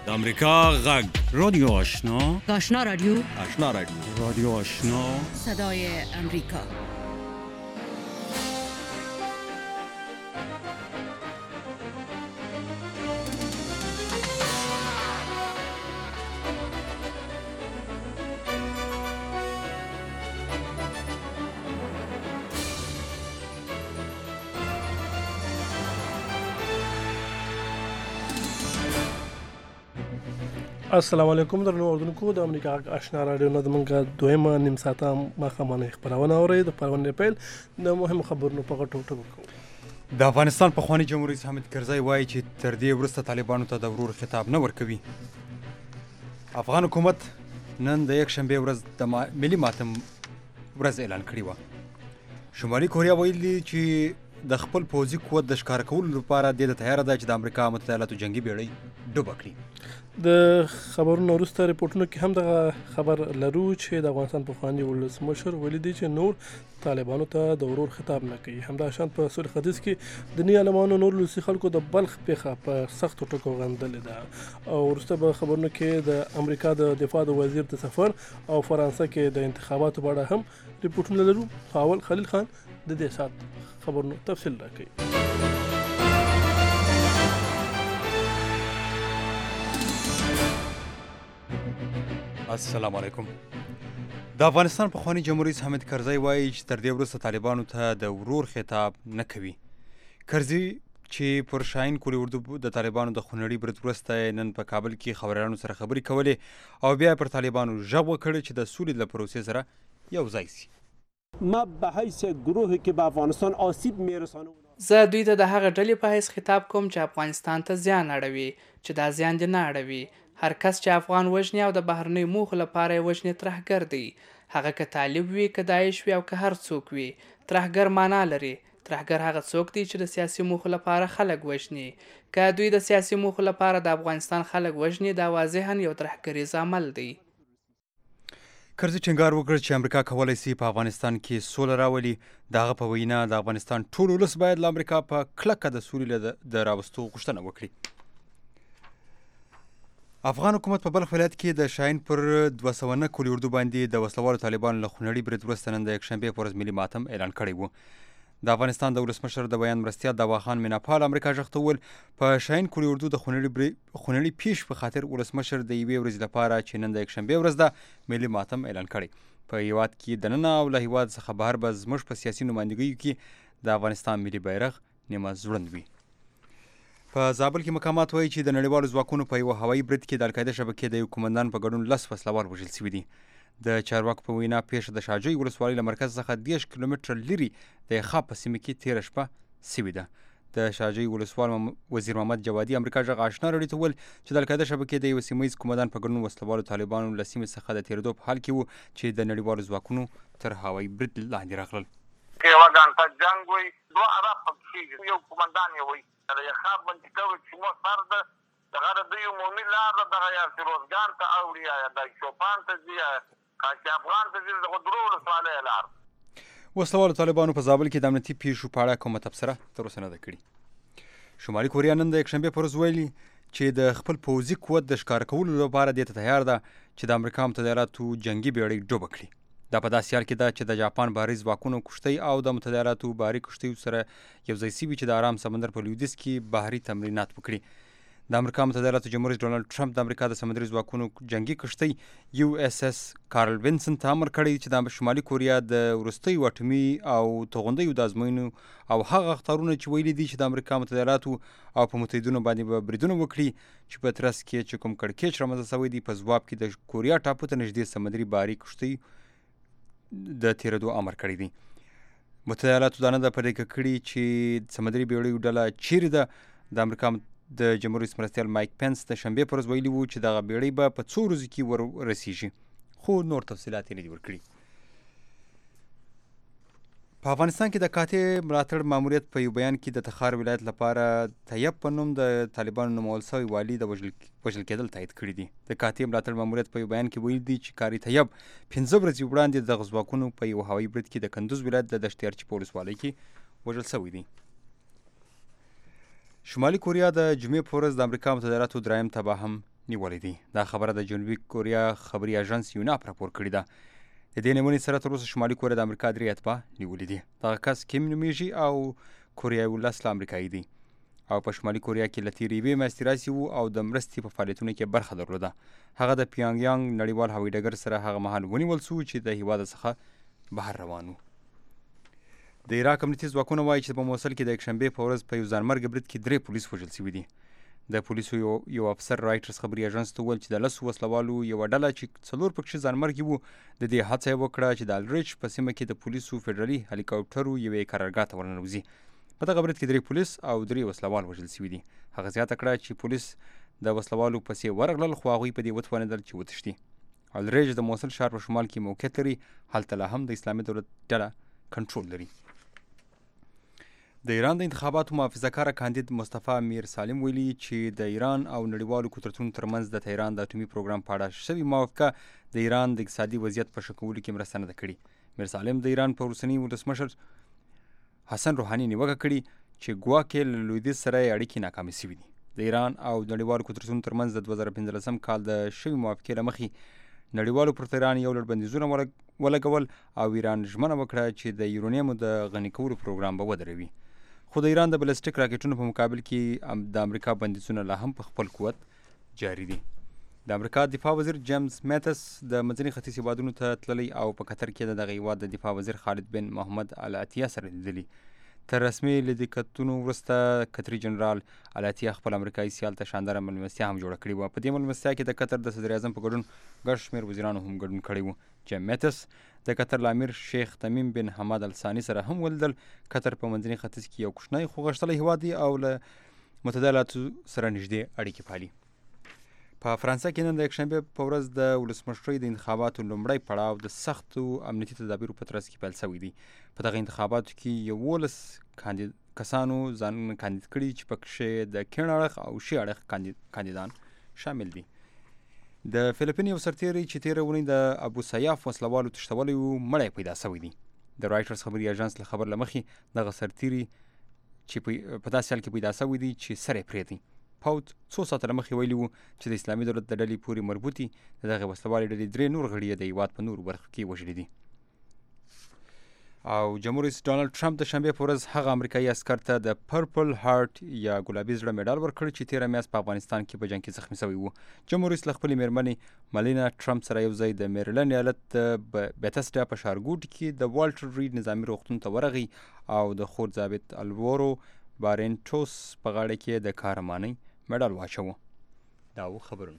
د امریکا غږ رادیو آشنا آشنا رادیو رادیو آشنا صدای امریکا. السلام علیکم درنو اوردونکو د امریکا آشنا رادیو نه زمونږ دویمه نیم ساعته ماښامنۍ خپرونه اورئ. د خپرونې پیل د مهمو خبرونو په غټو ټکو کوو. د افغانستان پخوانی جمهور رئیس حامد کرزی وایي چې تر دې وروسته طالبانو ته د ورور خطاب نه ورکوي. افغان حکومت نن د یکشنبې ورځ د ملي ماتم ورځ اعلان کړې وه. شمالي کوریا ویلي چې د خپل پوځي قوت د ښکاره کولو لپاره دې ته تیاره ده چې د امریکا متحده ایالاتو جنګي بیړۍ ډوبه کړي. د خبرونو وروسته ریپورټونو کې هم دغه خبر لرو چې د افغانستان پخوانی ولسمشر ویلي دی چې نور طالبانو ته د ورور خطاب نه کوي. همداشان په سویل ختیځ کې دیني عالمانو نور لوسی خلکو د بلخ پیښه په سختو ټکو غندلې ده. او وروسته به خبرونو کې د امریکا د دفاع د وزیر د سفر او فرانسه کې د انتخاباتو په اړه هم ریپورټونه لرو. اول خلیل خان د دې سات خبرونو تفصیل راکوي. السلام علیکم. د افغانستان پخوانی جمهور رئیس حامد کرزی وایي چې تر دې وروسته طالبانو ته د ورور خطاب نه کوي. کرزی چې پر شاهین کولی اردو د طالبانو د خونړي برید وروسته نن په کابل کې خبریالانو سره خبرې کولې او بیا پر طالبانو غږ وکړ چې د سولې له پروسې سره یو ځای شي. ما به حیث گروهی که به افغانستان آسیب میرسانه زه دوی ته د هغه ډلې په حیث خطاب کوم چې افغانستان ته زیان اړوي، چې دا زیان دې نه اړوي. هر کس چې افغان وژني او د بهرنیو موخو لپاره یې وژني ترهګر دی. هغه که طالب وي، که داعش وي او که هر څوک وي. ترهګر معنا لري. ترهګر هغه څوک دی چې د سیاسي موخو لپاره خلک وژني. که دوی د سیاسي موخو لپاره د افغانستان خلک وژني، دا واضحا یو ترهګریز عمل دی. کرزي ټینګار وکړ چې امریکا کولی سي په افغانستان کې سوله راولي. د هغه په وینا د افغانستان ټول ولس باید له امریکا په کلکه د سولې د راوستو غوښتنه وکړي. افغان حکومت په بلخ ولایت کې د شاهین پر 209 کولی اردو باندې د وسلوالو طالبانو له خونړي برید وروسته نن د یکشنبې په ورځ ملي ماتم اعلان کړی و. د افغانستان د ولسمشر د بیان مرستیال دوا خان میناپال امریکا غږ ته وویل په شاهین کولی اردو د خونړي پیښ په خاطر ولسمشر د یوې ورځې لپاره چې نن د یکشنبې ورځ ده ملي ماتم اعلان کړی. په هیواد کې دننه او له هیواد څخه بهر به زموږ په سیاسي نمایندګیو کې د افغانستان ملي بیرغ نیمه ځوړند وي. په زابل کې مقامات وایي چې د نړیوالو ځواکونو په یوه هوایي برید کې د القاعده شبکې د یو قومندان په ګډون 10 وسلوال وژل شوي دي. د چارواکو په وینا پیښه د شاجوی ولسوالۍ له مرکز څخه 10 کیلومتره لرې د یخاب په سیمه کې تېره شپه سوې ده. د شاجوی ولسوال وزیر محمد جوادي امریکا غږ آشنا رادیو ته وویل چې د القاعده شبکې د یو سیمه ییز قومندان په ګډون وسلوالو طالبانو له سیمې څخه د تېرېدو په حال کې وو چې د نړیوالو ځواکونو تر هوایي برید لاندې راغلل. یوه ګانټه جنګ وي، دوه عرب پکې یو قومندان یې وي د یخاب منطقه وي چې مو سر ده دغه د دوی عمومي لار ده دغه یا فیروزګان ته اوړي یا د چوپان ته ځي یا کاچي افغان ته ځي دغه درو ولسوالۍ لار. وسلوالو طالبانو په زابل کې د امنیتي پیښو په اړه کومه تبصره تر اوسه نه ده کړې. شمالي کوریا نن د یکشنبې په ورځ ویلي چې د خپل پوځي قوت د ښکاره کولو لپاره دې ته تیار ده چې د امریکا متحده ایالاتو جنګي بیړۍ ډوبه کړي. دا په داسې حال کې ده چې د جاپان بحري ځواکونو کښتۍ او د متحده ایالاتو بحري کښتیو سره یو ځای شوي چې د ارام سمندر په لویدیځ کې بحري تمرینات وکړي. د امریکا متحده ایالاتو جمهور رئیس ډونالډ ټرمپ د امریکا د سمندري ځواکونو جنګي کښتۍ USS کارل وینسن ته امر کړی چې د شمالي کوریا د وروستیو اټومي او توغندیو د ازموینو او هغه اخطارونه چې ویلي دي چې د امریکا متحده ایالاتو او په متحدینو باندې به بریدونه وکړي چې په ترڅ کې چې کوم کړکېچ رامنځته شوی دی په ځواب کې د کوریا ټاپو ته نږدې سمندري بحري کښتۍ د تیرېدو امر کړی دی. متحده ایالاتو دا نه ده پرېکړه کړې چې سمندري بیړیو ډله چیرې ده. د امریکا د جمهور رئیس مرستیال مایک پنس د شنبې په ورځ ویلي وو چې دغه بیړۍ به په څو ورځو کې ورسیږي، خو نور تفصیلات یې نه دي ورکړي. په افغانستان کې د قاطع ملاتړ ماموریت په یو بیان کې د تخار ولایت لپاره طیب په نوم د طالبانو نومول شوی والي د وژل کېدل تایید کړي دي. د قاطع ملاتړ ماموریت په یو بیان کې ویلي دي چې کاري طیب 15 ورځې وړاندې د ځواکونو په یو هوایي برید کې د کندوز ولایت د دشتیارچي په ولسوالۍ کې وژل شوی دی. شمالي کوریا د جمعې په ورځ د امریکا متحده ایالاتو دریم تباه هم نیولې دي. دا خبره د جنوبي کوریا خبري اژانس یوناپ راپور کړې ده. د دې نیونې سره تر اوسه شمالي کوریا د امریکا 3 اتباع نیولي دي. دغه کس کیم نومیږي او کوریايي ولس له امریکایي دی او په شمالي کوریا کې له تېرې یوې میاشتې راسي و او د مرستې په فعالیتونو کې برخه درلوده. هغه د پیانګ یانګ نړیوال هوایي ډګر سره هغه مهال ونیول سو چې د هېواد څخه بهر روان و. د عراق امنیتي ځواکونه وایي چې په موصل کې د یکشنبې په ورځ په یو ځانمرګه برید کې 3 پولیس وژل شوي دي. د پولیسو یو افسر رایټرز خبري اژانس ته وویل چې د 10 وسلوالو یوه ډله چې 4 پکښې ځانمرګي وو د دې هڅه یې وکړه چې د الریچ په سیمه کې د پولیسو فدرالي هلیکاپټرو یوې قرارګاه ته ورننوځي. په دغه برید کې 3 پولیس او 3 وسلوال وژل شوي دي. هغه زیاته کړه چې پولیس د وسلوالو پسې ورغلل خو هغوی په دې وتوانېدل چې وتښتي. الریچ د موصل ښار په شمال کې موقعیت لري. هلته لا هم د اسلامي دولت ډله کنټرول لري. د ایران د انتخاباتو محافظه کاره کاندید مصطفی میر سالم ویلي چې د ایران او نړیوالو قدرتونو ترمنځ د تهران د اټومي پروګرام په اړه شوې موافقه د ایران د اقتصادي وضعیت په ښه کولو کې مرسته نه ده کړې. میر سالم د ایران په وروستني ولسمشر حسن روحاني نیوکه کړې چې ګواکې له لویدیځ سره یې اړیکې ناکامې شوي دي. د ایران او نړیوالو قدرتونو ترمنځ د 2015 کال د شوې موافقې له مخې نړیوالو پر ایران یو لړ بندیزونه ولګول او ایران ژمنه وکړه چې د یورانیمو د غني کولو پروګرام به ودروي. خو د ایران د بلسټیک راکټونو په مقابل کې د امریکا بندیزونه لا هم په خپل قوت جاری دي. د امریکا دفاع وزیر جیمز میتس د منځني ختیځ هیوادونو ته تللی او په قطر کې د دغه هیواد د دفاع وزیر خالد بن محمد العطیه سره لیدلي. تر رسمي لیدکتونو وروسته قطري جنرال العطیه خپل امریکایي سیال ته شانداره مېلمستیا هم جوړه کړې وه. په دې مېلمستیا کې د قطر د صدر اعظم په ګډون ګڼ شمېر وزیرانو هم ګډون کړی و. جیم میتس د قطر له امیر شیخ تمیم بن حماد الثاني سره هم ولیدل. قطر په منځني ختیځ کې یو کوچنی خو غښتلی هیواد دی او له متحده ایالاتو سره نږدې اړیکې پالي. په فرانسه کې نن د یکشنبې په ورځ د ولسمشرۍ د انتخاباتو لومړی پړاو د سختو امنیتي تدابیرو په ترڅ کې پیل شوی دی. په دغه انتخاباتو کې 11 کسانو ځانونه کاندید کړي چې پکښې د کیڼ اړخ او ښي اړخ کاندیدان شامل دي. د فلیپین یو سرتیری چې تېره اونۍ د ابو سیاف وسلوالو تښتولی و مړی پیدا شوی دی. د رایټرز خبري اژانس له خبر له مخې دغه سرتیری چې په داسې حال کې پیدا شوی دی چې سر یې پرې دی. پوځ څو ساعته له مخې ویلي وو چې د اسلامي دولت د ډلې پورې مربوطي د دغې وسلوالې ډلې 3 نور غړي د هیواد په نورو برخو کې وژلي دي. او جمهور رئیس ډانلډ ټرمپ د شنبې په ورځ هغه امریکایي عسکر ته د پرپل هارت یا ګلابي زړه مډال ورکړ چې تېره میاشت په افغانستان کې په جنګ کې زخمي شوی و. جمهور رئیس له خپلې مېرمنې ملینا ټرمپ سره یو ځای د میریلند ایالت د بیتسډا په ښارګوټي کې د والټر ریډ نظامي روغتون ته ورغی او د خور ضابط الوورو بارنټوس په غاړه کې د قهرمانۍ مډال واچوه. دا و خبرونه.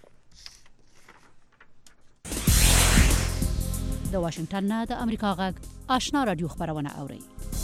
د واشنگټن نه د امریکا غږ آشنا رادیو خبرونه اوري.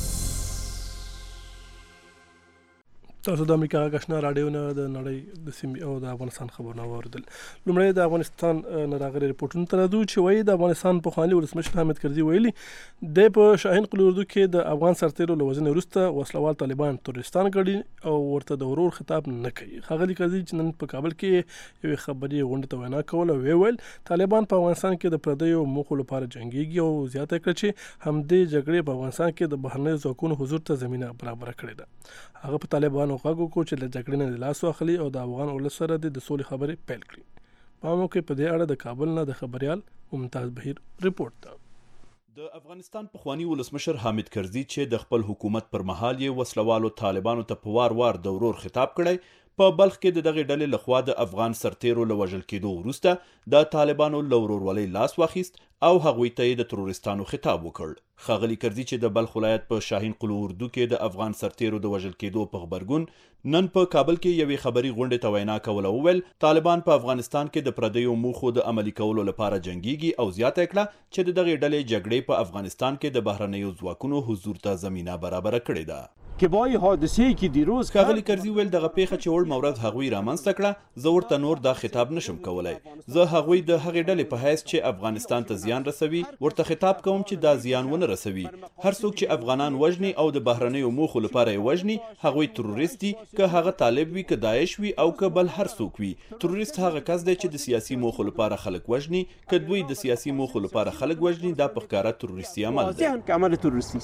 تاسو د امریکا غږ آشنا رادیو نه د نړۍ د سیمې او د افغانستان خبرونه واوریدل. لومړی د افغانستان نه راغلي رپورټونه ته راځو چې وایي د افغانستان پخواني ولسمشر حامد کرزي ویلي دی په شاهین قلي اردو کې د افغان سرتیرو له وژنې وروسته وسلوال طالبان تروریستان ګڼي او ورته د ورور خطاب نه کوي. ښاغلي کرزي چې نن په کابل کې یوې خبري غونډې ته وینا کوله ویل طالبان په افغانستان کې د پردیو موخو لپاره جنګیږي او زیاته کړه چې همدې جګړې په افغانستان کې د بهرنیو ځواکونو حضور ته زمینه برابره کړې ده. هغه په طالبانو غږ وکړ چې له جګړې نه لاس واخلي او د افغان ولس سره د سولې خبرې پیل کړي. په موقع په دې اړه د کابل نه د خبريال ممتاز بهیر رپورټ ده. د افغانستان پخوانی ولسمشر حامد کرزي چې د خپل حکومت پر مهال یې وسلوالو طالبانو ته په وار د ورور خطاب کړی، په بلخ کې د دغه ډلې لخوا د افغان سرتیرو له وژل کېدو وروسته د طالبانو له ورورولۍ لاس واخیست او هغوی ته یې د تروریستانو خطاب وکړ. ښاغلي کرزي چې د بلخ ولایت په شاهین قلي اردو کې د افغان سرتیرو د وژل کېدو په غبرګون نن په کابل کې یوې خبري غونډې ته وینا کوله وویل طالبان په افغانستان کې د پردیو موخو د عملي کولو لپاره جنګیږي او زیاته کړه چې د دغې ډلې جګړې په افغانستان کې د بهرنیو ځواکونو حضور ته زمینه برابره کړې ده. که با این حادثه‌ای که دیروز ښاغلي کرزي ویل دغه پیښه چې وړ مورد هغوی رامنځته کړه زه ورته نور دا خطاب نشم کولی. زه هغوی د هغې ډلې په حیث چې افغانستان ته زیان رسوي ورته خطاب کوم چې دا زیان ونه رسوي. هر څوک چې افغانان وژني او د بهرنیو موخو لپاره یې وژني هغوی تروریست دي، که هغه طالب وي، که داعش وي او که بل هر څوک وي. تروریست هغه کس دی چې د سیاسي موخو لپاره خلک وژني. که دوی د سیاسي موخو لپاره خلک وژني دا په ښکاره تروریستي عمل دی.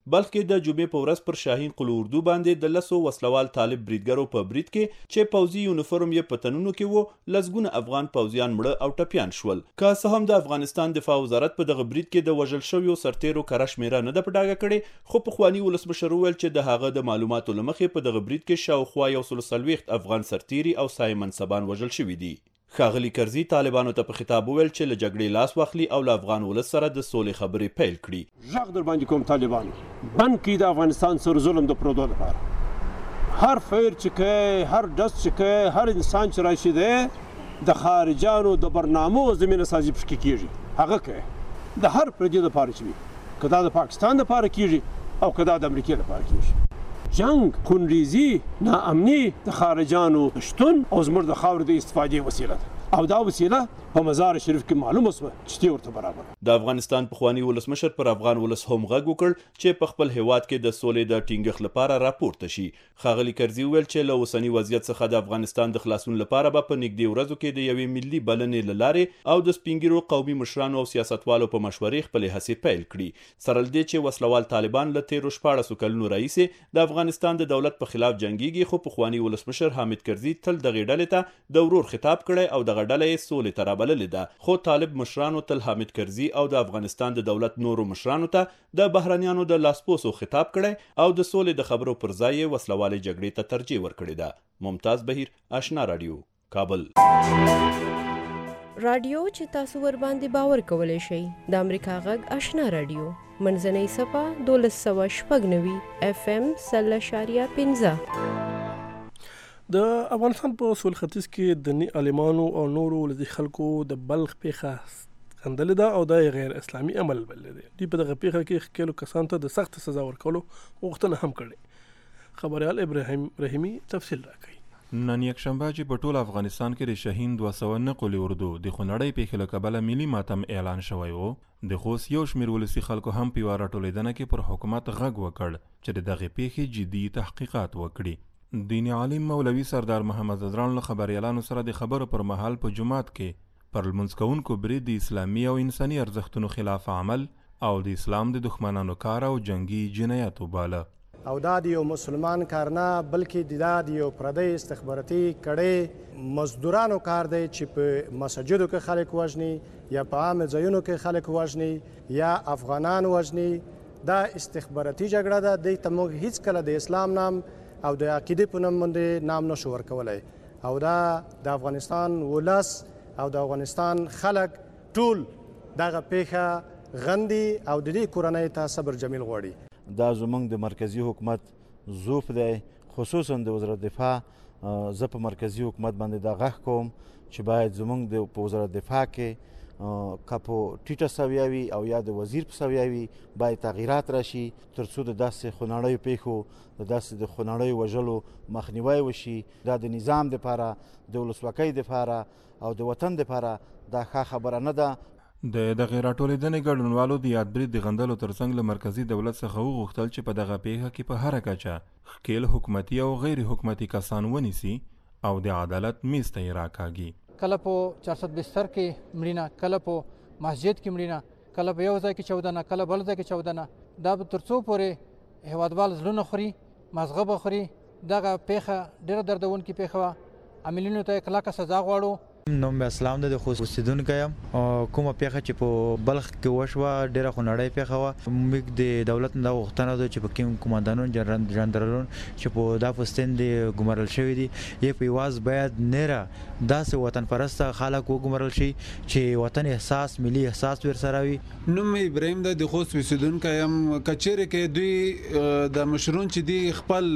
بلخ کې د جمعې په ورځ پر شاهین قلو اردو باندې د لسو وسلوال طالب بریدګرو په برید کې چې پوځي یونیفورم یې په تنونو کې وو لسګونه افغان پوځیان مړه او ټپیان شول. که څه هم د افغانستان دفاع وزارت په دغه برید کې د وژل شویو سرتیرو کره شمېره نه ده په ډاګه کړې، خو پخواني ولسمشر وویل چې د هغه د معلوماتو له مخې په دغه برید کې شاوخوا 140 افغان سرتیري او سایه منصبان وژل شوي دي. ښاغلي کرزي طالبانو ته په خطاب وویل چې له جګړې لاس واخلي او له افغان ولس سره د سولې خبرې پیل کړي. غږ در باندې کوم طالبانو بند کړي د افغانستان سره ظلم د پرېږدو لپاره. هر فیر چې کوي، هر ډز چې کوي، هر انسان چې راشي دی د خارجانو د برنامو زمینه سازي پکې کېږي. هغه کوي د هر پردي لپاره چې وي، که دا د پاکستان لپاره کېږي او که دا د امریکې لپاره کېږي. جنگ، خونریزي، ناامني د خارجانو شتون او زموږ د خاورې د استفادې وسیله ده او دا وسیله په مزار شریف کې معلومه شوه چې دی ورته برابر. د افغانستان پخواني ولسمشر پر افغان ولس هم غږ وکړ چې په خپل هیواد کې د سولې د ټینګښت لپاره راپورته شي. ښاغلي کرزي وویل چې له اوسني وضعیت څخه د افغانستان د خلاصون لپاره به په نږدې ورځو کې د یوې ملي بلنې له لارې او د سپینګیرو قومي مشرانو او سیاستوالو په مشورې خپلې هڅې پیل کړي. سره له دې چې وسلوال طالبان له تېرو 14 کلونو راهیسې د افغانستان د دولت په خلاف جنګیږي، خو پخواني ولسمشر حامد کرزي تل دغې ډلې ته د ورور خطاب کړی او دغه ډله یې سولې ته رابللې ده. خو طالب مشرانو تل حامد کرزي او د افغانستان د دولت نورو مشرانو ته د بهرنیانو د لاسپوسو خطاب کړی او د سولې د خبرو پر ځای یې وسلوالې جګړې ته ترجیح ورکړې ده. ممتاز بهیر، آشنا رادیو، کابل. رادیو چې تاسو ور باندې باور کولای شئ د امریکا غږ آشنا رادیو منځنۍ صفه 1296 FM 0.15. د افغانستان په سول ختیځ کې د دیني عالمانو او نورو ولسي خلکو د بلخ پیښه خندلې ده او دا غیر اسلامي عمل بللی دی. دوی په دغه پیښه کې ښکېلو کسانو ته د سخت سزا ورکولو غوښتنه هم کړې. خبریال ابراهیم رحیمي تفصیل راکوي. نن یکشنبه چې په ټول افغانستان کې د شاهین 209 قلي اردو د خونړۍ پیښې له کبله ملي ماتم اعلان شوی و، د خوست یو شمېر ولسي خلکو هم په یوه راټولېدنه کې پر حکومت غږ وکړ چې د دغې پیښې جدي تحقیقات وکړي. دیني عالم مولوي سردار محمد زدران له خبریالانو سره د خبرو پر مهال په جماعت کې پر لمونځ کوونکو برید د اسلامي او انساني ارزښتونو خلاف عمل او د اسلام د دښمنانو کار او جنگي جنایت وباله. او دا د یو مسلمان کار نه بلکې دا د یو پردی استخباراتي کړۍ مزدورانو کار دی چې په مساجدو کې خلک وژني یا په عامه ځایونو کې خلک وژني یا افغانان وژني. دا استخباراتي جګړه ده. دې ته موږ هیڅکله د اسلام نام او د عقیدې په نوم باندې نام نشو ورکولی او دا د افغانستان ولس او د افغانستان خلک ټول دغه پیښه غندي او د دې کورنۍ ته صبر جمیل غواړي. دا زموږ د مرکزی حکومت ضعف دی، خصوصا د وزارت دفاع. زه په مرکزی حکومت باندې دا غږ کوم چې باید زموږ په وزارت دفاع کې که په ټیټه سویه وي او یا د وزیر په سویه وي باید تغییرات راشي تر څو د داسې خونړیو پیښو د داسې د خونړیو وژلو مخنیوی وشي. دا د نظام دپاره، د ولسواکۍ دپاره او د وطن دپاره دا ښه خبره نه ده. د دغې راټولېدنې ګډونوالو د یاد برید د غندلو ترڅنګ له مرکزي دولت څخه وغوښتل چې په دغه پیښه کې په هره کچه ښکېل حکومتي او غیر حکومتي کسان ونیسي او د عدالت میز ته یې راکاږي. کله په 400 بستر کې مړینه، کله په مسجد کې مړینه، کله په یو ځای کې 14، کله بل ځای کې 14. دا به تر څو پورې هیوادوال زړونه خوري، مازغه به خوري. دغه پیښه ډېره دردونکې پیښه وه. عاملینو ته یې کلکه سزا غواړو. نوم مې اسلام دی، د خوست اوسېدونکی یم. کومه پیښه چې په بلخ کې وشوه ډېره خونړۍ پیښه وه. موږ د دولت نه دا غوښتنه ده چې په کوم قماندانون جنرالون چې په دا پوستین دي ګمارل شوي دي یې په یواز باید نره داسې وطن پرسته خلک وګمارل شي چې وطن احساس، ملي احساس ورسره وي. نوم مې ابراهیم دی، د خوست اوسېدونکی یم. که چیرې کې دوی د مشرون چې دي خپل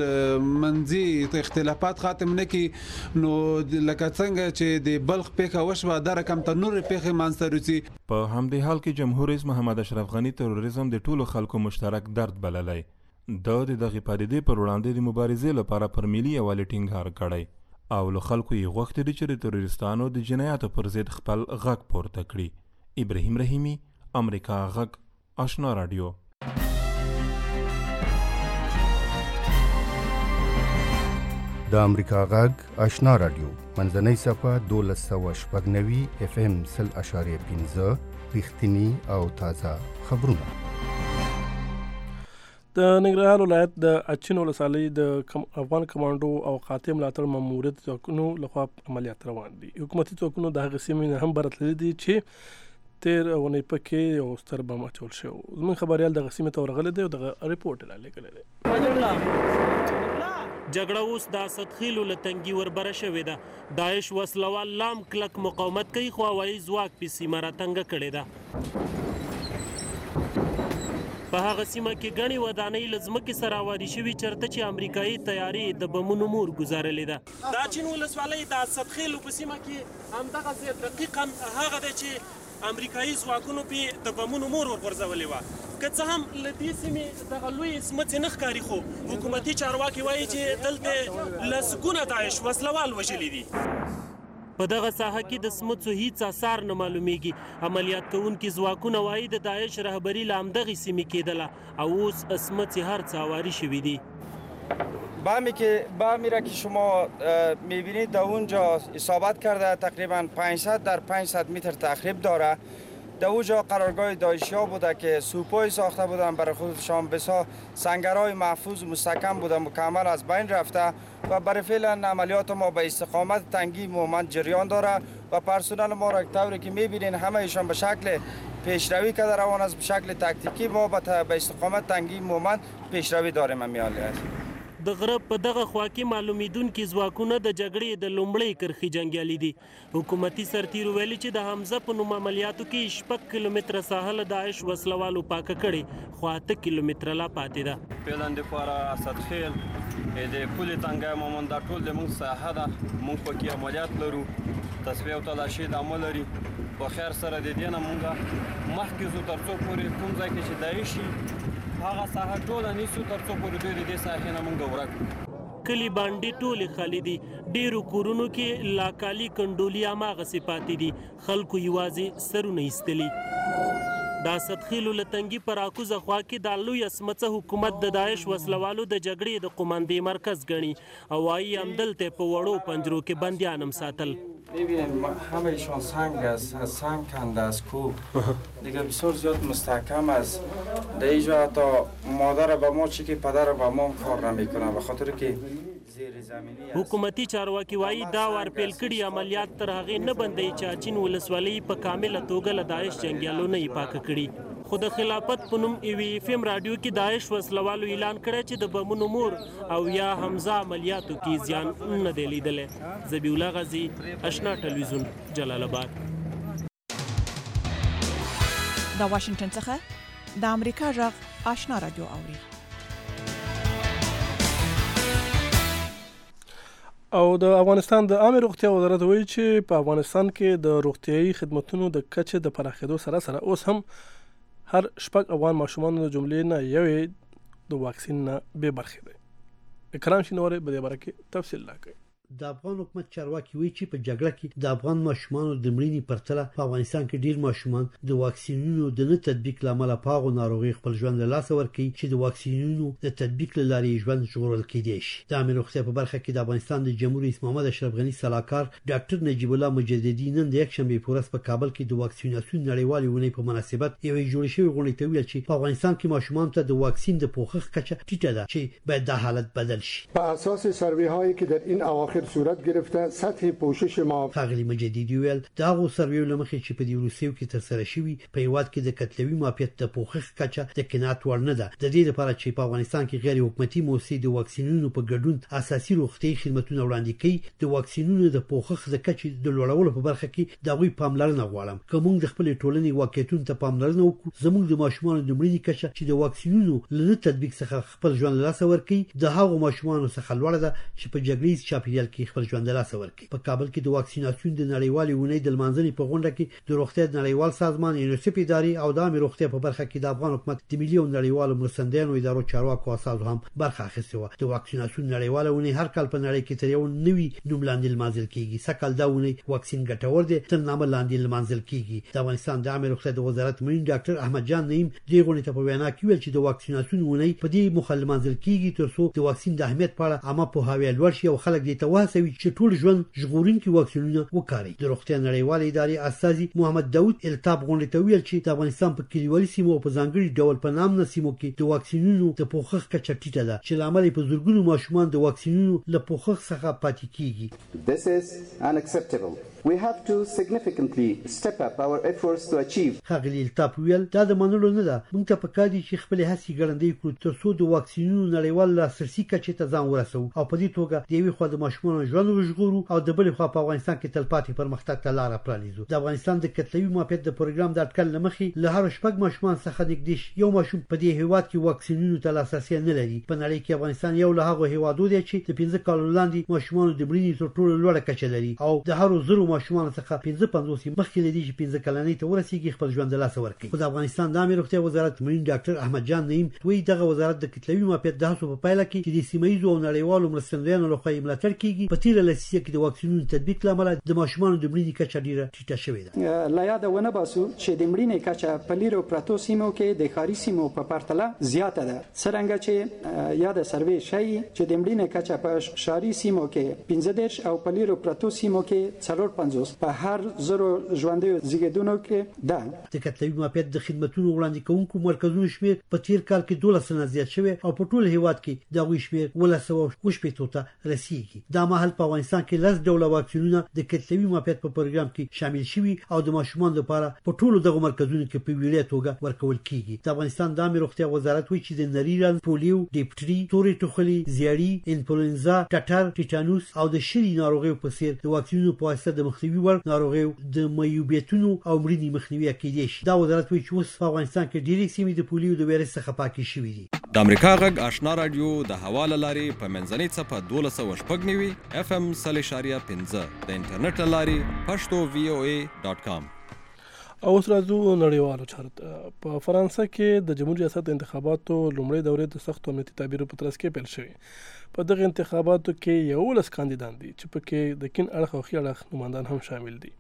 منځي اختلافات ختم نه کړي نو لکه څنګه چې د بلخ پیښه وشوه دا رقم ته نورې پیښې منځته راځي. په همدې حال کې جمهور رئیس محمد اشرف غني تروریزم د ټولو خلکو مشترک درد بللی. د دغې پدیدې پر وړاندې د مبارزې لپاره پر ملي یوالي ټینګار کړی او له خلکو یې غوښتي دي چې د تروریستانو د جنایاتو پر ضد خپل غږ پورته کړي. ابراهیم رحیمي، امریکا غږ، آشنا رادیو. د امریکا غږ آشنا رادیو منځنۍ صفه 1296 FM 0.15 رښتینی او تازه خبرونه. د ننګرهار ولایت د اچین ولسوالۍ د افغان کمانډو او قاطع ملاتړ ماموریت ځواکونو لخوا عملیات روان دي. حکومتي ځواکونو د هغې سیمې نه هم برتللي دي چې تیر اونۍ پکې یو ستر بم اچول شوی و. زموږ خبریال دغه سیمې ته ورغلی دی او دغه رپورټ یې رالیږلی دی. جګړه اوس د اسدخیلو له تنګي وربره شوې ده. داعش وسلوال لام کلک مقاومت کوي خو هوایي ځواک پې سیمه راتنګه کړې ده. په هغه سیمه کې ګڼې ودانۍ له ځمکې سره اوارې شوي چېرته چې امریکایي طیارې د بمونو مور ګزارلې ده. د اچین ولسوالۍ د اسدخیلو په سیمه کې همدغسې دقیقا هغه دی چې امریکایي ځواکونو پې د بمونو مور ورغورځولې وه. که څه هم له دې سیمې دغه لویې سمڅې نه ښکاري خو حکومتي چارواکي وایي چې دلته لسګونه داعش وسلوال وژلي دي. په دغه ساحه کې د سمڅو هیڅ اثار نه معلومیږي. عملیات کوونکي ځواکونه وایي د داعش رهبري له همدغې سیمې کېدله او اوس سمڅې هر څه اواري شوي دي. بامی را که شما میبینید در اونجا اصابت کرده تقریبا 500 در 500 متر تخریب داره. در اونجا قرارگاه داعشی ها بوده که سوپای ساخته بودن برای خودشان، بسیار سنگرهای محفوظ مستحکم بوده، مکمل از بین رفته و برای فعلا عملیات ما به استقامت تنگی مومند جریان داره و پرسنل ما را طوری که میبینین همهشان به شکل پیشروی کرده روان است. به شکل تکتیکی ما به استقامت تنگی مومند پیشروی داریم. همیالی است. د غره په دغه خوا کې معلومیدونکي ځواکونه د جګړې د لومړۍ کرښې جنګیالي دي. حکومتي سرتیرو ویلي چې د حمزه په نوم عملیاتو کې 6 کیلومتره ساحه له داعش وسلوالو پاکه کړې خو 8 کیلومتره لا پاتې ده. فعلا دپاره اسدخیل د پولې تنګی مومند دا ټول زموږ ساحه ده. موږ پکې عملیات لرو، تصفیه او تلاشي د عمل لري. په خیر سره د دې نه موږ مخکې ځو تر څو پورې کوم ځای کې چې داعش هغه ساحه ټوله نیسو تر څو پورې دوی د دې ساحې نه موږ ورک کړو. کلي باندې ټولې خالي دي. ډېرو کورونو کې لاکالي کنډولي هماغسې پاتې دي. خلکو یوازې سرونه ایستلي. د اسدخیلو له تنګي په راکوزه خوا کې د لویه سمڅه حکومت د داعش وسلوالو د جګړې د قوماندې مرکز ګڼي او وایي همدلته په وړو پنجرو کې بندیان هم ساتل. ببینید همهشان سنگ است، سنگ کنده است، کوب دیگه بسیار زیاد مستحکم است. در اینجا حتی مادر به ما چی که پدر به ما کار نمیکنه به خاطر که حکومتي چارواکي وایي دا وار پیل کړي عملیات تر هغې نه بندوي چې اچین ولسوالۍ په کامله توګه له داعش جنګیالو نه یې پاکه کړي. خو د خلافت په نوم FM راډیو کې داعش وسلوالو اعلان کړی چې د بمونو مور او یا حمزه عملیاتو کې زیان نه دی لیدلی. ذبیح الله غازي، اشنا ټلویزیون، جلال آباد. د واشنگټن څخه د امریکا غږ آشنا راډیو اوري. او د افغانستان د عامه روغتیا وزارت وایي چې په افغانستان کې د روغتیايي خدماتو د کچې د پراخېدو سره سره اوس هم هر 6 افغان ماشومان د جملې نه یوې د واکسین نه بې برخې دي. اکرام شینواری په دې باره کې تفصیل راکړي. د افغان حکومت چارواکي وایي چې په جګړه کې د افغان ماشومانو د مړینې پرتله په افغانستان کې ډیر ماشومان د واکسینونو د نه تطبیق لامل په هغو ناروغي خپل ژوند له لاسه ورکوي چې د واکسینونو د تطبیق لارې ژوند ژغورل کېدای شي. د عامه روغتیا په برخه کې د افغانستان د جمهور رئیس محمد اشرف غني سلاکار ډاکټر نجیب الله مجددي نن د یک شنبه په ورځ په کابل کې د واکسیناسیون نړیوالې ونې په مناسبت یوې جوړې شوې غونډې ته ویل چې په افغانستان کې ماشومان ته د واکسین د پوښښ کچه ټیټه ده چې باید دا حالت بدل شي. په اساس سروې هایی که در این اواخر صورت گرفته سطح پوشش ما ښاغلي مجددي ویل دا غو سروې لمخې چې په دې روسیو کې تر سره شوی په یواد کې د کتلوي ماپیت د پوښښ کچه د قناعت وړ نه ده. د دې لپاره چې په افغانستان کې غیر حکومتي موسسې د واکسینونو په ګډون اساسي روغتي خدماتونه وړاندې کوي. د واکسینونو د پوښښ د کچې د لوړولو په برخه کې د غوي پاملرنه غواړم. کوم د خپل ټولنې واقعیتونو ته پاملرنه وکړو زموږ د ماشومانو د مړینې کچه چې د واکسینونو له تطبیق څخه خپل ژوند له لاسه ورکړي د هغو ماشومانو څخه لوړه ده چې په جګړې چاپیریال کې خپل ژوند له لاسه ورکړي. په کابل کې د واکسیناسیون د نړیوالې ونې د لمانځنې په غونډه کې د روغتیا نړیوال سازمان یونیسف ادارې او د عامه روغتیا په برخه کې د افغان حکومت د ملي او نړیوالو مرستندویانو ادارو چارواکو اساسو هم برخه اخیستې و. د واکسیناسیون نړیواله ونې هر کال په نړۍ کې تر یو نوي نوم لاندې لمانځل کیږي. سکهال دا ونې واکسین ګټور دی تر نامه لاندې لمانځل کیږي. د افغانستان د عامه روغتیا د وزارت مین ډاکټر احمد جان نعیم د غونډې ته په وینا کې ویل چې د واکسیناسیون ونې په دې مخه لمانځل کیږي ترڅو د واکسین د اهمیت په اړه عامه پوهاوی لوړ شي او خلک دې ته وهڅوي چې ټول ژوند ژغورونکي واکسینونه وکاروي. د روغتیا نړیوالې ادارې استازي محمد داود التاب غونډې ته ویل چې د افغانستان په کلیوالي سیمو او په ځانګړي ډول په نامنه سیمو کې د واکسینونو د پوښښ کچه ټیټه ده چې لامل په زورګونو ماشومان د واکسینونو له پوښښ څخه پاتې کیږي. This is unacceptable. We have to significantly step up our efforts to achieve. ښاغلي التاب ویل دا د منلو نه ده. موږ ته پکار دي چې خپل هڅې ګړندۍ کړو ترڅو د واکسینونو نړیوال لاسرسي کچې ته ځان ورسوو او په دې توګه د یوې خوا د ماشومانو ژوند وژغورو او د بلې خوا په افغانستان کې تلپاتې پرمختګ ته لاره پرانیزو. د افغانستان د کتلوي معافیت د پروګرام د اټکل له مخې له هر شپږ ماشومان څخه نږدې یو ماشوم په دې هیواد کې واکسینونو ته لاسرسی نه لري. په نړۍ کې افغانستان یو له هغو هیوادو دی چې د 15 کالو لاندې ماشومانو د مړینې تر ټولو لوړه کچه لري او د هر 100 ماشومانو څخه 55 مخکې لري چې 15 کلنۍ ته ورسیږي خپل ژوند د لاسه ورکړي. خو د افغانستان د عامه روغتیا وزارت مین ډاکټر احمد جان نعیم وایي دغه وزارت د کتلوي معافیت د هڅو په پایله کې چې د سیمه‌ییزو او نړیوالو مرستندویانو لخوا یې ملاتړ کیږي په تیره لسیزه کې د واکسینونو تطبیق له امله د ماشومانو د مړینې کچه ډیره ټیټه شوې ده. لا یاد ونه باسو چې د مړینې کچه په لیرو پرتو سیمو کې د ښاري سیمو په پرتله زیاته ده. څرنګه چې یاد سروې ښیي چې د مړینې کچه په ښاري سیمو کې 15 او په لیرو پرتو سیمو کې 450 په هر 100 ژوندیو زیږیدونکو کې ده. د کتلوي معافیت د خدماتو وړاندې کوونکو مرکزونو شمیر په تیر کال کې 12 نه زیات شوی او په ټول هیواد کې د غوي شمیر 1280 ته رسیدي. دا مهال په افغانستان کې لږ ډول واکسینونه د کتلوي معافیت په پروګرام کې شامل شوي او د ماشومان لپاره په ټولو دغه مرکزونو کې په ویلې توګه ورکول کیږي. د افغانستان د عامه روغتیا وزارت وایي چې د نریران، پولیو، ډیپټری، تورې ټوخلي، زیړی، انفلوئنزا، ټټر، ټیټانوس او د شری ناروغیو په څیر د واکسینونو په واسطه د مخنیوي وړ ناروغیو د میوبیتونو او مړینې مخنیوي کېدای شي. دا وزارت وایي چې اوس په افغانستان کې ډېرې سیمې د پولیو د وایرس څخه پاکې شوې دي. د امریکا غږ آشنا رادیو د حواله لارې په منځنۍ څپه 1290 FM 3.15 د انټرنیټ لارې pashto.voa.com. اوس راځو نړیوالو چارو ته. په فرانسه کې د جمهوریت ریاست انتخاباتو لومړی دورې د سختو امنیتي تدابیرو په ترڅ کې پیل شوې. په دغه انتخاباتو کې 11 کاندیدان دي چې پکې د کین اړخ او خي اړخ نمائندان هم شامل دي.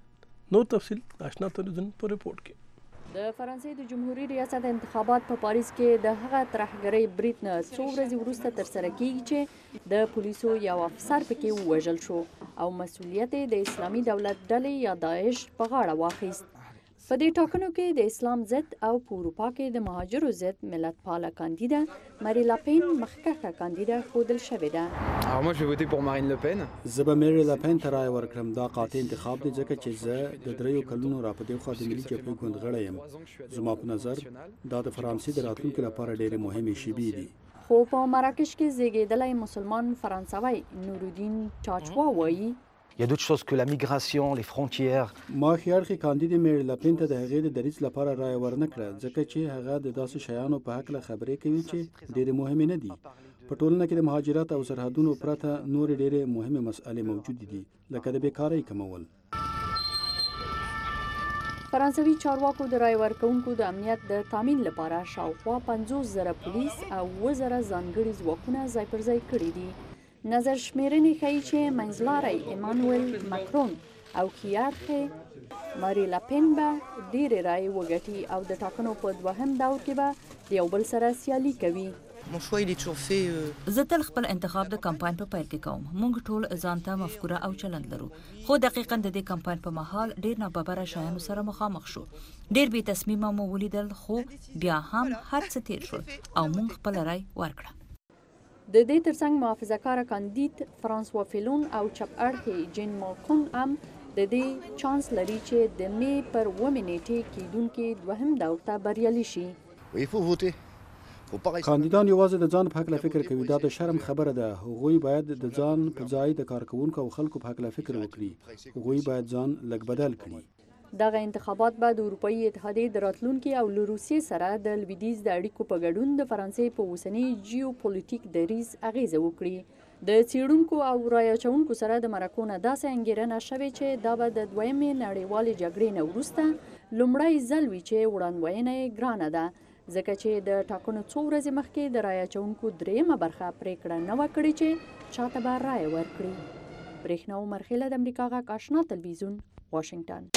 نور تفصیل آشنا تلویزیون په ریپورت کې. د فرانسې د جمهوریت ریاست انتخابات په پاریس کې د هغه ترهګرۍ برید نه څو ورځې وروسته ترسره کیږي چې د پولیسو یو افسر پکې ووژل شو او مسؤلیت د اسلامي دولت ډلې یا داعش په غاړه واخیست. په دې ټاکنو کې د اسلام ضد او په اروپا کې د مهاجرو ضد ملت پاله کاندیدا ماری لاپین مخکښه کاندیدا ښودل شوې ده. زه به مری لاپین ته رای ورکړم. دا قاطع انتخاب دی ځکه چې زه د 3 کلونو راپدې خوا د ملي جبهې ګوند غړی یم. زما په نظر دا د فرانسې د راتلونکي لپاره ډېرې مهمې شیبې دي. خو په مراکش کې زیږیدلی مسلمان فرانسوی نورالدین ټاچوا وایي Il y a d'autres choses que la migration, les frontières. ما خیارخي کاندید مری لاپین ته د هغې د دریځ لپاره رای ورنکړه ځکه چې هغه د داسې شیانو په هکله خبرې کوي چې ډېرې مهمې نه دي. په ټولنه کې د مهاجرت او سرحدونو پرته نورې ډېرې مهمې مسئلې موجودې دي لکه د بیکارۍ کمول. فرانسوي چارواکو د رای ورکوونکو د امنیت د تامین لپاره شاوخوا 50,000 پولیس او 10,000 ځانګړي ځواکونه ځای پر ځای کړي دي. نظر شمیرنې ښیي چې منځلاری ایمانوئل ماکرون او خیارخې ماری لاپین به ډېرې رایې وګټي او د ټاکنو په دوهم دور کې به د یو بل سره سیالي کوي. زه تل خپل انتخاب د کمپاین په پیل کې کوم. موږ ټول ځان ته مفکوره او چلند لرو، خو دقیقاً د دې کمپاین په مهال ډېر ناببره شیانو سره مخامخ شو. ډېر بې تصمیمه مو ولیدل، خو بیا هم هر څه تیر شول او موږ خپل رای ورکړه. د دې ترڅنګ محافظه کاره کاندید فرانسوا فیلون او چپ اړخې جین مالکون هم د دې چانس لري چې د مې پر 9 نیټې کېدونکي دوهم دور ته بریالي شي. کاندیدان یوازې د ځان په هکله فکر کوي. دا د شرم خبره ده. هغوی باید د ځان په ځای د کارکوونکو او خلکو په هکله فکر وکړي. هغوی باید ځان لږ بدل کړي. دغه انتخابات به د اروپایي اتحادیې د راتلونکي او له روسیې سره د لویدیځ د اړیکو په ګډون د فرانسې په اوسني جیوپولیټیک دریځ اغیزه وکړي. د څیړونکو او رایه اچونکو سره د مرکو نه داسې انګیرنه شوې چې دا به د دویمې نړیوالې جګړې نه وروسته لومړی ځل وي چې وړاندوینه یې ګرانه ده، ځکه چې د ټاکنو څو ورځې مخکې د رایه اچونکو درېیمه برخه پریکړه نه وه کړې چې چاته به رایه ورکړي. برېښنا عمرخیله د امریکا غږ آشنا تلویزیون، واشنگټن.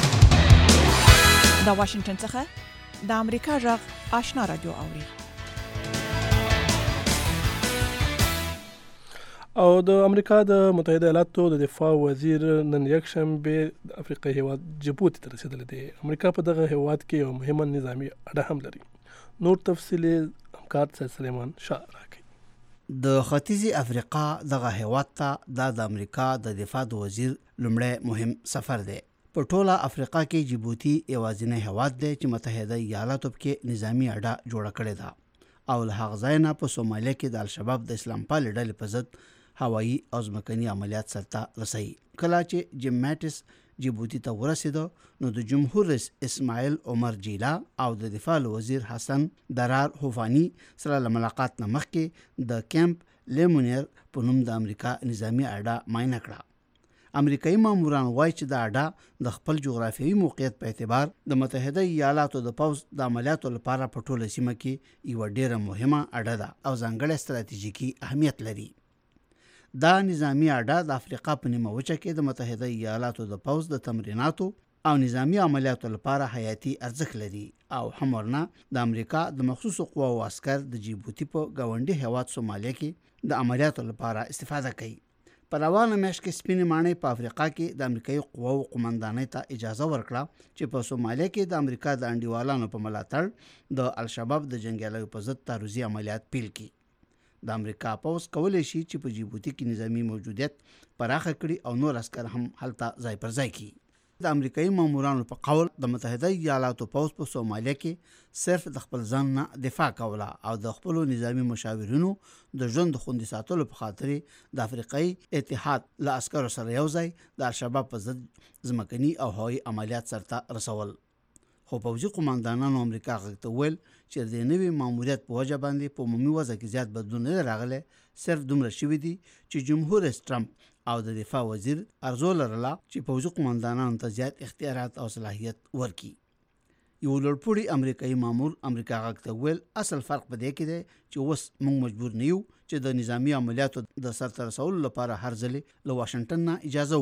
د واشنگټن څخه د امریکا غږ آشنا رادیو اوري. او د امریکا د متحده ایالاتو د دفاع وزیر نن یکشنبه د افریقای هیواد جبوتی ته رسیدلی دی. امریکا په دغه هیواد کې یو مهمه نظامی اډه هم لري. نور تفصیل همکار سلیمان شاه راکوي. د ختیځي افریقا دغه هیواد ته د امریکا د دفاع د وزیر لومړی مهم سفر دی. په ټوله افریقا کې جبوتی یوازینی هیواد دی چې متحده ایالاتو کې نظامی اډه جوړه کړې ده او له هغه ځای نه په سومالیا کې د الشباب د اسلام پالې ډلې په ضد هوایي او ځمکني عملیات سرته رسوي. کله چې جیم ماټس جبوتی ته ورسېده نو د جمهور رئیس اسماعیل عمر جیلا او د دفاع وزیر حسن درار هوفانی سره له ملاقات نه مخکې د کیمپ لیمونیر په نوم د امریکا نظامی اډه معاینه کړه. امریکایي ماموران وایي چې دا اډه د خپل جغرافیوي موقعیت په اعتبار د متحده ایالاتو د پوځ د عملیاتو لپاره په ټوله سیمه کې یوه ډیره مهمه اډه ده او ځانګړی ستراتیژیکي اهمیت لري. دا نظامی اډه د افریقا په نیمه وچه کې د متحده ایالاتو د پوځ د تمریناتو او نظامی عملیاتو لپاره حیاتي ارزښت لري او هم ورنه د امریکا د مخصوصو قواو عسکر د جیبوتی په ګاونډي هیواد سومالیا کې د عملیاتو لپاره استفاده کوي. په روانه میاشت کې سپینې ماڼۍ په افریقا کې د امریکایي قواو قومندانۍ ته اجازه ورکړه چې په سومالیا کې د امریکا د انډیوالانو په ملاتړ د الشباب د جنګیالیو په ضد تعرضي عملیات پیل کړي. د امریکا پوځ کولی شي چې په جیبوتی کې نظامی موجودیت پراخه کړي او نور عسکر هم هلته ځای پر ځای کړي. د امریکایي مامورانو په قول د متحده ایالاتو پوځ په سومالیا کې صرف د خپل ځان نه دفاع کوله او د خپلو نظامی مشاورینو د ژوند د خوندي ساتلو په خاطر د افریقایي اتحاد له عسکرو سره یو ځای د الشباب په ضد ځمکني او هوایي عملیات سرته رسول. خو پوځي قومندانانو امریکا غږ ته ویل چې د نوي ماموریت په وجه باندې په عمومي وضع کې زیات بدلون نه راغلی، صرف دومره شوي دي چې جمهور رئیس ټرمپ او د دفاع وزیر ارزو لرله چې پوځي قومندانانو ته زیات اختیارات او صلاحیت ورکړي. یو لوړپوړي امریکایي مامور امریکا غږ ته ویل اصل فرق په دې کې دی چې اوس موږ مجبور نه یو چې د نظامی عملیاتو د سرته رسولو لپاره هر ځلې له واشنګټن نه اجازه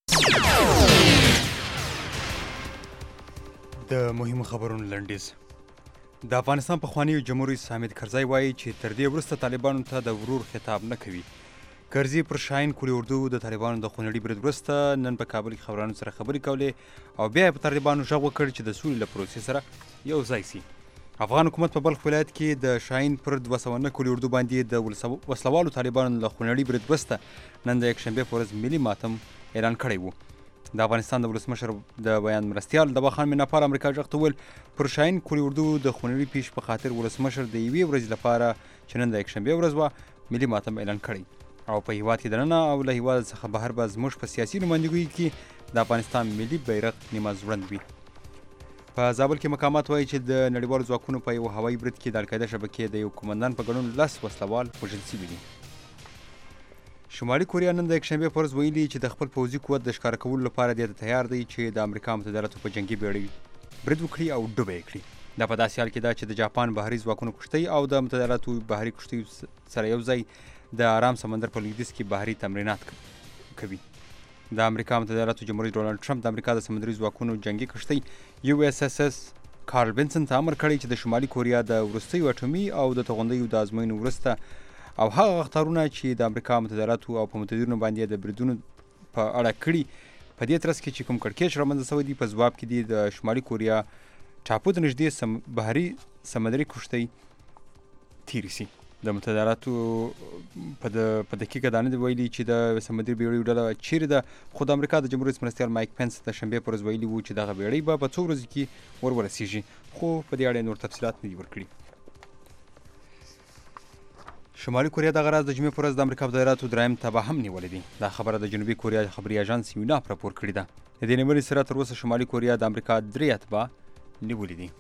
وغواړو. د مهمو خبرونو لنډیز. د افغانستان پخوانی جمهور رئیس حامد کرزی وایي چې تر دې وروسته طالبانو ته د ورور خطاب نه کوي. کرزی پر شاهین کولی اردو د طالبانو د خونړي برید وروسته نن په کابل کې خبرانو سره خبرې کولې او بیا یې په طالبانو غږ وکړ چې د سولې له پروسې سره یو ځای سي. افغان حکومت په بلخ ولایت کې د شاهین پر 209 کولی اردو باندې د وسلوالو طالبانو له خونړي برید وروسته نن د یکشنبې په ورځ ملي ماتم اعلان کړی و. د افغانستان د ولسمشر د بیان مرستیال دوا خان میناپال امریکا غږ ته ویل پر شاهین کولی اردو د خونړي پیش په خاطر ولسمشر د یوې ورځې لپاره چې نن د یکشنبې ورځ وه ملي ماتم اعلان کړی او په هیواد کې دننه او له هیواد څخه بهر به زموږ په سیاسي نمایندګۍ کې د افغانستان ملي بیرغ نیمه ځوړند وي. په زابل کې مقامات وایي چې د نړیوالو ځواکونو په یو هوایي برید کې د القاعده شبکې د یو قومندان په ګډون 10 وسلوال وژل شوي دي. شمالي کوریا نن د یکشنبې په ورځ ویلي چې د خپل پوځي قوت د ښکاره کولو لپاره دې ته تیار دی چې د امریکا متحده ایالاتو په جنګي بېړۍ برید وکړي او ډوبه یې کړي. دا په داسې حال کې ده چې د جاپان بحري ځواکونو کښتۍ او د متحده ایالاتو بحري کښتیو سره یو ځای د آرام سمندر په لویدیځ کې بحري تمرینات کوي. د امریکا متحده ایالاتو جمهور رئیس ډونالډ ټرمپ د امریکا د سمندري ځواکونو جنګي کښتۍ USS کارل بنسن ته امر کړی چې د شمالي کوریا د وروستیو اټومي او د توغندیو د ازموینو وروسته او هغه اخطارونه چې د امریکا متحده ایالاتو او په متحدینو باندې د بریدونو په اړه کړي په دې ترڅ کې چې کوم کړکېچ رامنځته شوی دی په ځواب کې دی د شمالي کوریا ټاپو ته نږدې بحري سمندري کښتۍ تیرې سي. د متحده ایالاتو په دقیقه دا نه دي ویلي چې د سمندري بیړیو ډله چیرې ده، خو د امریکا د جمهور رئیس مرستیال مایک پنس د شنبې په ورځ ویلي وو چې دغه بیړۍ به په څو ورځو کې ورسیږي، خو په دې اړه نور تفصیلات نه دي ورکړي. شمالي کوریا دغه راز د جمعې په ورځ د امریکا متحده ایالاتو دریم تباه هم نیولی دی. دا خبره د جنوبي کوریا خبري اژانس یوناپ راپور کړې ده. د دې نیولې سره تر اوسه شمالي کوریا د امریکا 3 اتباع نیولي دي.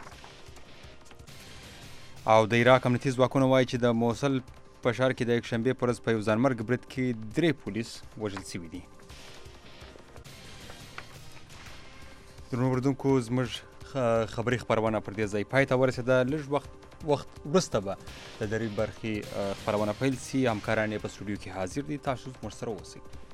او د عراق امنیتي ځواکونه وایي چې د موصل په ښار کې د یکشنبې په ورځ په یو ځانمرګ برید کې 3 پولیس وژل شوي دي. درنو اورېدونکو زموږ خبري خپرونه پر دې ځای پای ته ورسېده. لږ وخت وروسته به د درې برخې خپرونه پیل سي. همکاران یې په سټوډیو کې حاضر دي. تاسو موږ سره اوسئ.